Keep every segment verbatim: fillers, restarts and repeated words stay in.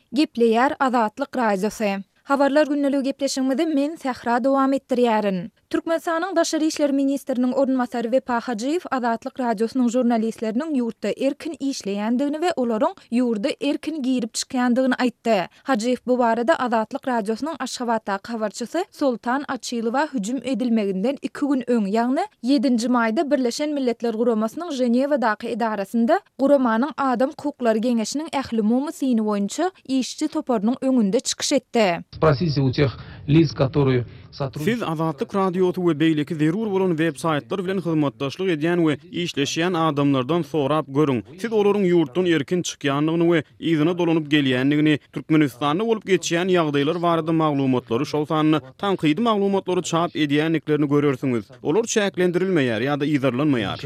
Gepleýär Azatlyk Radiosu. Habarlar günneligi gepleşigimizde men Sahra dowam etdirýärin. Türkmenistanyň Daşary işleri ministriniň ornmasary Wepa Hajyýew Azatlyk Radiosynyň jurnalistleriniň ýurtda erkin işleýändigini we olaryň ýurda erkin girip çykýandygyny aýtdy. Hajyýew bu barada Azatlyk Radiosynyň Aşgabatdaky habarçysy Sultan Açylowa hüjüm edilmeginden iki gün öň, ýagny ýedinji maýda Birleşen Milletler Guramasynyň Jenewadaky edarasynda Guramanyň Adam Hukuklary Geňeşiniň ähli mumy syny boýunça işçi toparynyň öňünde çykyş etdi. Спросите у тех лиц, которые Siz Azatlyk Radiosu we beýleki zerur bolan web-saytlar bilen hyzmatdaşlyk edýän we işleşýän adamlardan sorap görüň. Siz olaryň ýurtdan erkin çykýanlygyny we ýzyna dolanyp gelýänligini, Türkmenistanda bolup geçýän ýagdaýlar barada maglumatlary şol sanyny, tanqydy maglumatlary çap edýänliklerini görürsüňiz. Olar çäklendirilmeýär ýa-da ýyzarlanmaýar.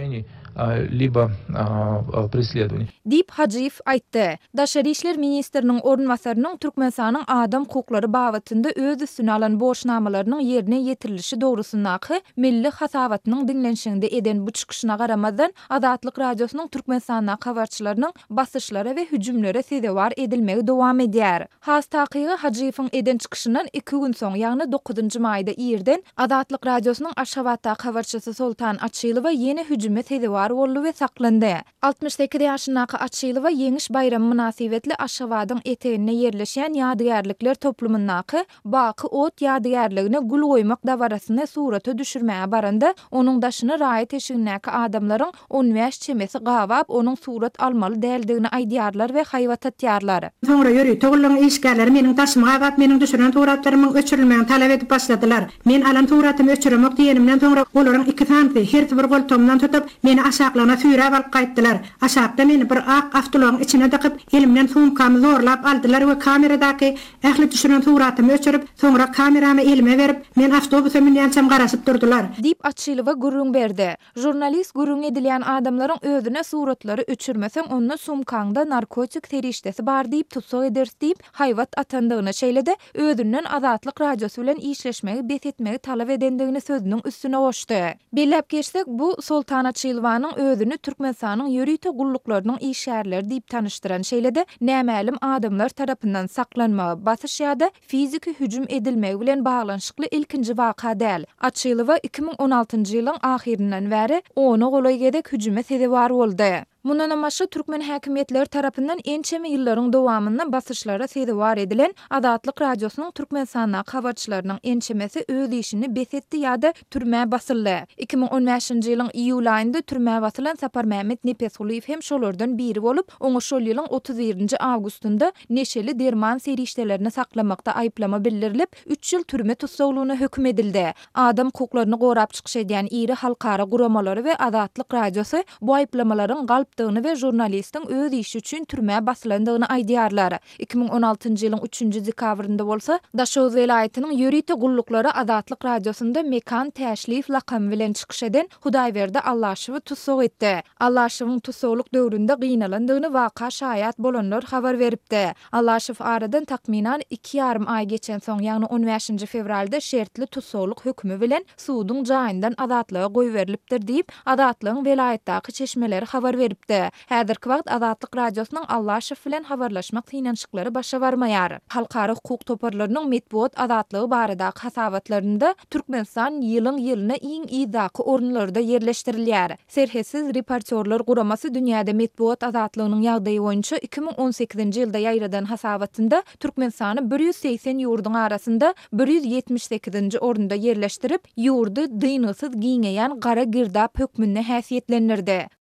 либо преследований. Dip Hajyýew aýtdy. Daşary işler ministriniň ornmasarynyň Türkmenistanyň adam hukuklary babatynda öz üstüne alan borçnamalarynyň ýerine ýetirilişi dogrusundaky milli hasabatynyň dinlenşiginde eden bu çykyşyna garamazdan Azatlyk Radiosynyň Türkmenistanyň habarçylarynyň basyşlara we hüjümlere sedewar edilmegi dowam edýär. Has takygy Hajyýewiň eden çykyşyndan iki gün soň, ýagny dokuzunji maýda ýerden Azatlyk Radiosynyň Aşgabatdaky habarçysy Sultan Açylowa ýene hüjüme sedewar boldy we saklandy. altmış sekiz ýaşyndaky Açylowa Ýeňiş bayramy münasibetli Aşgabatyň etegine ýerleşýän ýadygärlikler toplumyndaky Baky ot ýadygärligine gül goýmak dawarasyna suraty düşürmäge baranda onuň daşyny raýat eşigindäki adamlaryň on beş çemesi gawap onuň surat almaly däldigini aýdýarlar we haýwat etýärler. Soňra ýöri togulyň işgärleri meniň daşyma gawap meniň düşüren suratlarymy öçürilmegi talap edip başladylar. Men alan suratymy öçüremek diýenimden soňra olaryň iki tanty her bir goltomdan tutup meni aşaklaryna sürä alyp gaýtdylar. Aşakda meni bir ak avtolaryň içine dakyp elimden sumkamy zorlap aldylar we kameradaky ähli düşüren suratymy öçürip soňra kameramy elime berip men awtobusa minýänçem garaşyp durdular. Dip Açylowa gurrun berdi. Jurnalist gurrun edilýän adamlaryň özüne suratlary öçürmeseň onda sumkaňda narkotik terişdesi bar diýip tutsak edersi diýip haýwat atandygyny şeýlede özünden Azatlyk Radiosy bilen işleşmegi betetmegi talap edendigini sözüniň üstüne goşdy. Belläp geçsek bu Sultan Açylowanyň özüni Türkmenistanyň ýörüýte gulluklarynyň işgärleri diýip tanıştyran şeýlede nämälim adamlar tarapyndan saklanmagy, basyş ýa-da fiziki hüjüm edilmegi bilen baglanşykly ilkinji waka däl. Açylowa iki ming on altynjy ýylyň ahirinden bäri ony golay gedek hüjüme sedewar boldy. Mundan amaşy Türkmen häkimetleri tarapyndan ençeme ýyllaryň dowamynda basyşlara sedewar edilen Azatlyk Radiosynyň Türkmenistanyň habarçylarynyň ençemesi öz işini besetdi ýa-da türmä basyldy. iki ming on beşinji ýylyň iýul aýynda türmä basylan Sapar Mehmet Nepesuliýew hem şolardan biri bolup, oňa şol ýylyň otuz birinji awgustunda neşeli derman serişdelerini saklamakda aýplama bildirilip, üç ýyl türme tutsaglygyna hökm edildi. Adam hukuklaryny gorap çykyş edýän iri halkara guramalary we Azatlyk Radiosy bu aýplamalaryň galp we jurnalistin öz işi üçin türmä basylandygyny aýdýarlar. iki ming on altynjy ýylyň üçünji dekabrynda bolsa, Daşoz welaýatynyň ýörüýte gulluklary Azatlyk Radiosynda mekan täşlif lakamy bilen çykyş eden Hudaýberde Allaşewy tutsak etdi. Allaşewyň tutsakluk döwründe gynnalandygyny waka şaýat bolanlar habar beripdi. Allaşew aradan takminan iki ýarym aý geçen soň, ýagny on beşinji fevralda şertli tutsakluk hökmü bilen suwdyň jaýyndan azatlyga goýberilipdir diýip Azatlygyň welaýatdaky çeşmeleri habar beripdi. Häzirki wagt Azatlyk Radiosynyň Allaşew bilen habarlaşmak synançyklary başa barmaýar. Halkara hukuk toparlarynyň medpuat azatlygy baradaky hasabatlarynda Türkmenistan ýylyň ýylyna iň izaky ornlarda ýerleşdirilýär. Serhesiz reporterler guramasy dünýäde medpuat azatlygynyň ýagdaýy boýunça iki ming on sekizinji ýylda ýaýradan hasabatynda Türkmenistany bir ýüz seksen ýurdun arasynda bir ýüz ýetmiş sekizinji orunda ýerleşdirip, ýurdy dynysız giňeýän gara girdap hökmüne häsiýetlendirdi.